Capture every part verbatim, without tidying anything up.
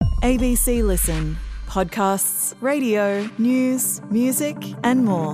A B C Listen. Podcasts, radio, news, music and more.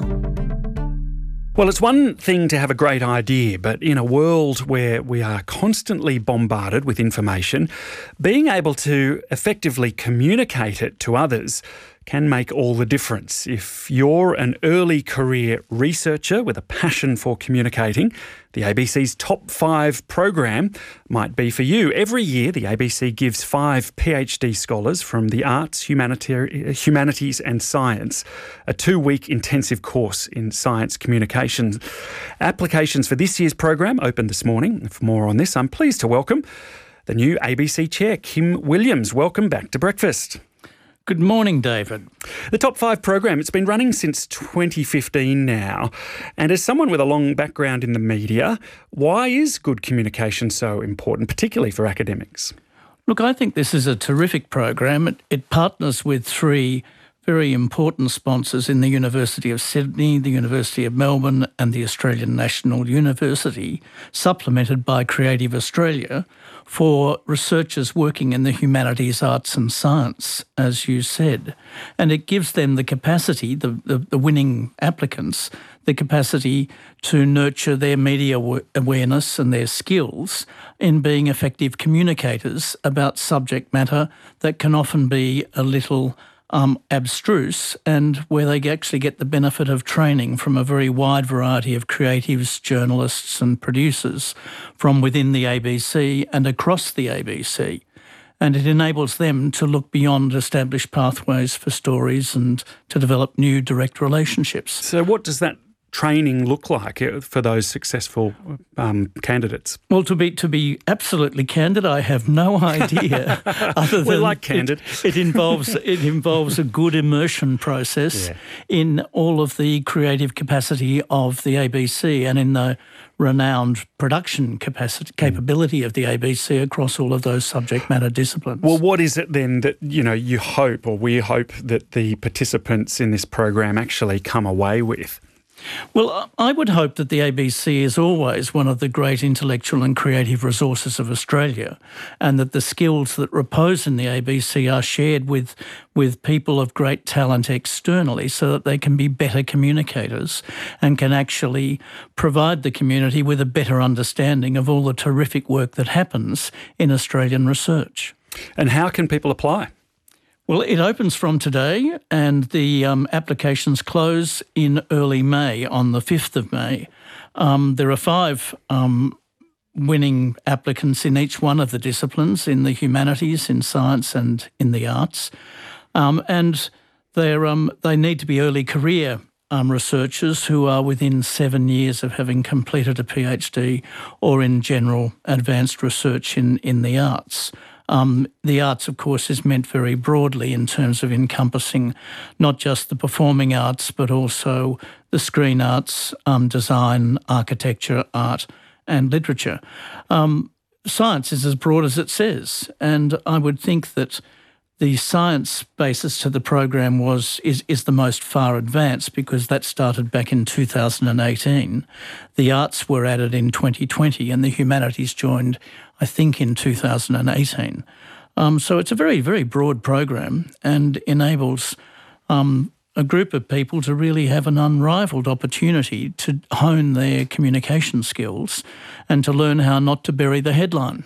Well, it's one thing to have a great idea, but in a world where we are constantly bombarded with information, being able to effectively communicate it to others can make all the difference. If you're an early career researcher with a passion for communicating, the A B C's Top five program might be for you. Every year, the A B C gives five PhD scholars from the arts, humanitari- humanities and science a two-week intensive course in science communications. Applications for this year's program opened this morning. For more on this, I'm pleased to welcome the new A B C chair, Kim Williams. Welcome back to Breakfast. Good morning, David. The Top five program, it's been running since twenty fifteen now. And as someone with a long background in the media, why is good communication so important, particularly for academics? Look, I think this is a terrific program. It, it partners with three very important sponsors in the University of Sydney, the University of Melbourne and the Australian National University, supplemented by Creative Australia, for researchers working in the humanities, arts and science, as you said. And it gives them the capacity, the, the, the winning applicants, the capacity to nurture their media awareness and their skills in being effective communicators about subject matter that can often be a little Um, abstruse, and where they actually get the benefit of training from a very wide variety of creatives, journalists and producers from within the A B C and across the A B C. And it enables them to look beyond established pathways for stories and to develop new direct relationships. So what does that training look like for those successful um, candidates? Well, to be to be absolutely candid, I have no idea. Other than We're like candid. It, it involves it involves a good immersion process Yeah. in all of the creative capacity of the A B C and in the renowned production capacity capability of the A B C across all of those subject matter disciplines. Well, what is it then that, you know, you hope, or we hope that the participants in this program actually come away with? Well, I would hope that the A B C is always one of the great intellectual and creative resources of Australia, and that the skills that repose in the A B C are shared with, with people of great talent externally so that they can be better communicators and can actually provide the community with a better understanding of all the terrific work that happens in Australian research. And how can people apply? Well, it opens from today and the um, applications close in early May, on the fifth of May. Um, there are five um, winning applicants in each one of the disciplines, in the humanities, in science and in the arts. Um, and they're, um, they need to be early career um, researchers who are within seven years of having completed a PhD or in general advanced research in, in the arts. Um, the arts, of course, is meant very broadly in terms of encompassing not just the performing arts, but also the screen arts, um, design, architecture, art and literature. Um, science is as broad as it says, and I would think that the science basis to the program was is, is the most far advanced because that started back in two thousand eighteen. The arts were added in twenty twenty and the humanities joined, I think, in two thousand eighteen. Um, so it's a very, very broad program and enables um, a group of people to really have an unrivalled opportunity to hone their communication skills and to learn how not to bury the headline.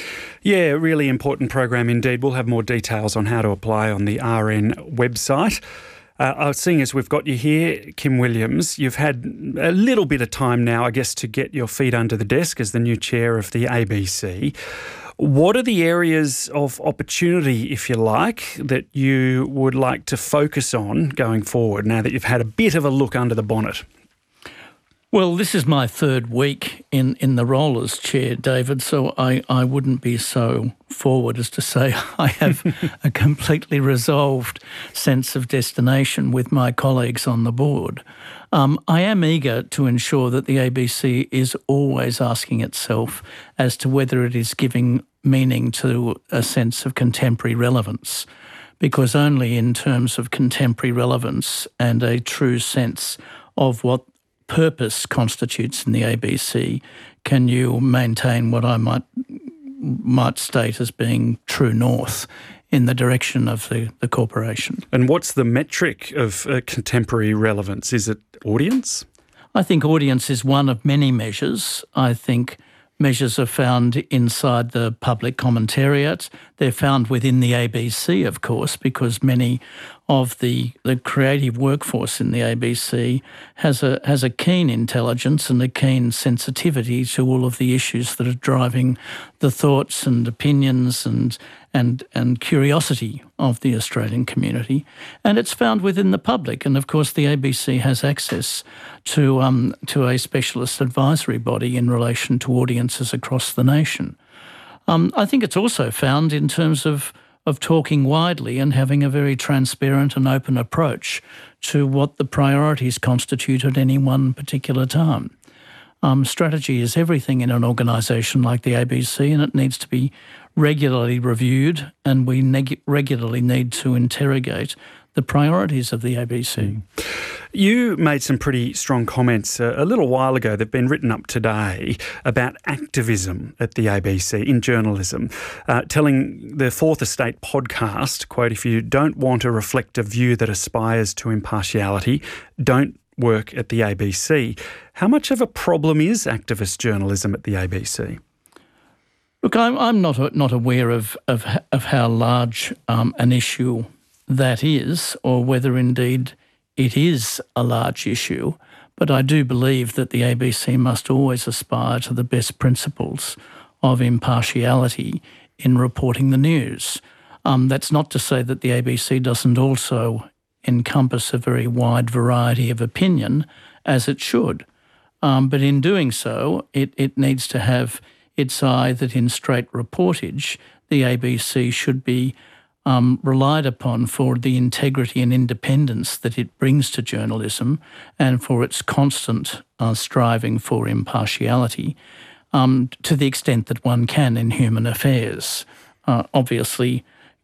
Yeah, really important program indeed. We'll have more details on how to apply on the R N website. Uh, seeing as we've got you here, Kim Williams, you've had a little bit of time now, I guess, to get your feet under the desk as the new chair of the A B C. What are the areas of opportunity, if you like, that you would like to focus on going forward now that you've had a bit of a look under the bonnet? Well, this is my third week in, in the role as chair, David, so I, I wouldn't be so forward as to say I have a completely resolved sense of destination with my colleagues on the board. Um, I am eager to ensure that the A B C is always asking itself as to whether it is giving meaning to a sense of contemporary relevance, because only in terms of contemporary relevance and a true sense of what purpose constitutes in the A B C can you maintain what I might might state as being true north in the direction of the, the corporation. And what's the metric of uh, contemporary relevance? Is it audience? I think audience is one of many measures. I think measures are found inside the public commentariat. They're found within the A B C, of course, because many of the, the creative workforce in the A B C has a has a keen intelligence and a keen sensitivity to all of the issues that are driving the thoughts and opinions and and and curiosity of the Australian community. And it's found within the public. And of course, the A B C has access to um, to a specialist advisory body in relation to audiences across the nation. Um, I think it's also found in terms of of talking widely and having a very transparent and open approach to what the priorities constitute at any one particular time. Um, strategy is everything in an organisation like the A B C, and it needs to be regularly reviewed, and we neg- regularly need to interrogate the priorities of the A B C. Mm. You made some pretty strong comments uh, a little while ago that have been written up today about activism at the A B C in journalism, uh, telling the Fourth Estate podcast, quote, "If you don't want to reflect a view that aspires to impartiality, don't work at the A B C." How much of a problem is activist journalism at the A B C? Look, I'm, I'm not not aware of of, of how large um, an issue that is, or whether indeed it is a large issue, but I do believe that the A B C must always aspire to the best principles of impartiality in reporting the news. Um, that's not to say that the A B C doesn't also encompass a very wide variety of opinion, as it should. Um, but in doing so, it, it needs to have its eye that in straight reportage, the A B C should be Um, relied upon for the integrity and independence that it brings to journalism and for its constant uh, striving for impartiality um, to the extent that one can in human affairs. Uh, obviously,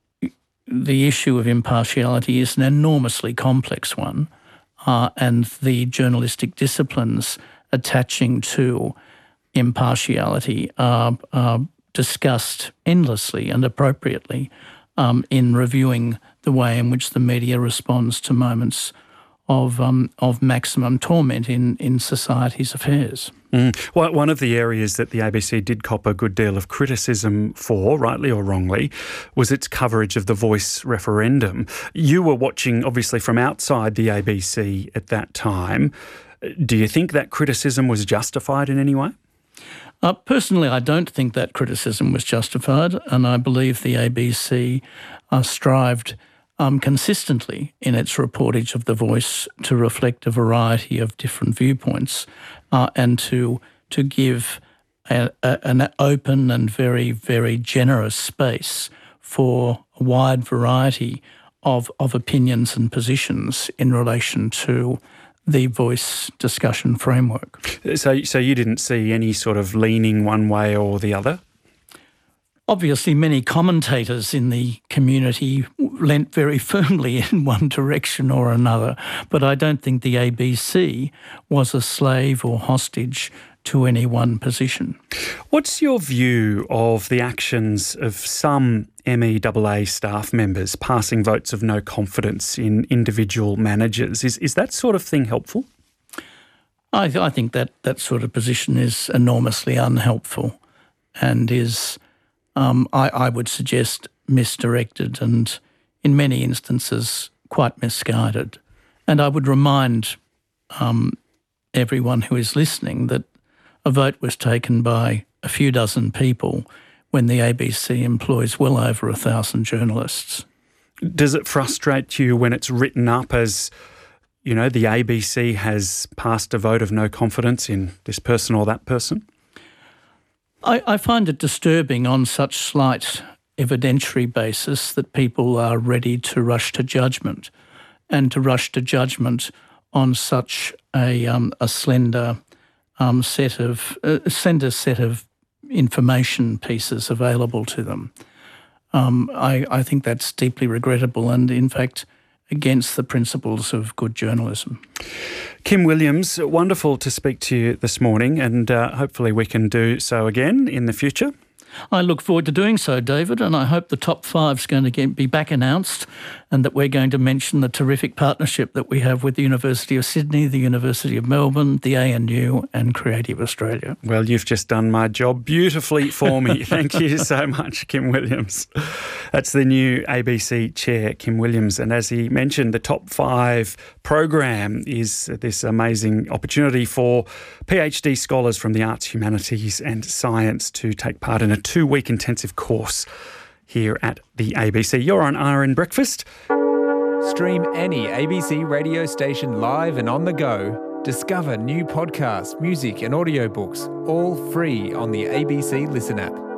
the issue of impartiality is an enormously complex one, uh, and the journalistic disciplines attaching to impartiality are, are discussed endlessly and appropriately Um, in reviewing the way in which the media responds to moments of um, of maximum torment in, in society's affairs. Mm. Well, one of the areas that the A B C did cop a good deal of criticism for, rightly or wrongly, was its coverage of the Voice referendum. You were watching, obviously, from outside the A B C at that time. Do you think that criticism was justified in any way? Uh, personally, I don't think that criticism was justified, and I believe the A B C uh, strived um, consistently in its reportage of The Voice to reflect a variety of different viewpoints uh, and to to give a, a, an open and very, very generous space for a wide variety of, of opinions and positions in relation to the Voice discussion framework. So, so you didn't see any sort of leaning one way or the other? Obviously, many commentators in the community leant very firmly in one direction or another, but I don't think the A B C was a slave or hostage to any one position. What's your view of the actions of some M E A A staff members passing votes of no confidence in individual managers? Is is that sort of thing helpful? I, th- I think that that sort of position is enormously unhelpful and is, um, I, I would suggest, misdirected and in many instances quite misguided. And I would remind um, everyone who is listening that a vote was taken by a few dozen people when the A B C employs well over a thousand journalists. Does it frustrate you when it's written up as, you know, the A B C has passed a vote of no confidence in this person or that person? I, I find it disturbing on such slight evidentiary basis that people are ready to rush to judgment, and to rush to judgment on such a, um, a slender um, set of uh, slender set of information pieces available to them. Um, I, I think that's deeply regrettable and, in fact, against the principles of good journalism. Kim Williams, wonderful to speak to you this morning, and uh, hopefully we can do so again in the future. I look forward to doing so, David, and I hope the top five is going to get, be back announced and that we're going to mention the terrific partnership that we have with the University of Sydney, the University of Melbourne, the A N U and Creative Australia. Well, you've just done my job beautifully for me. Thank you so much, Kim Williams. That's the new A B C chair, Kim Williams. And as he mentioned, the Top Five program is this amazing opportunity for PhD scholars from the arts, humanities and science to take part in a two-week intensive course here at the A B C. You're on R N Breakfast. Stream any A B C radio station live and on the go. Discover new podcasts, music and audiobooks, all free on the A B C Listen app.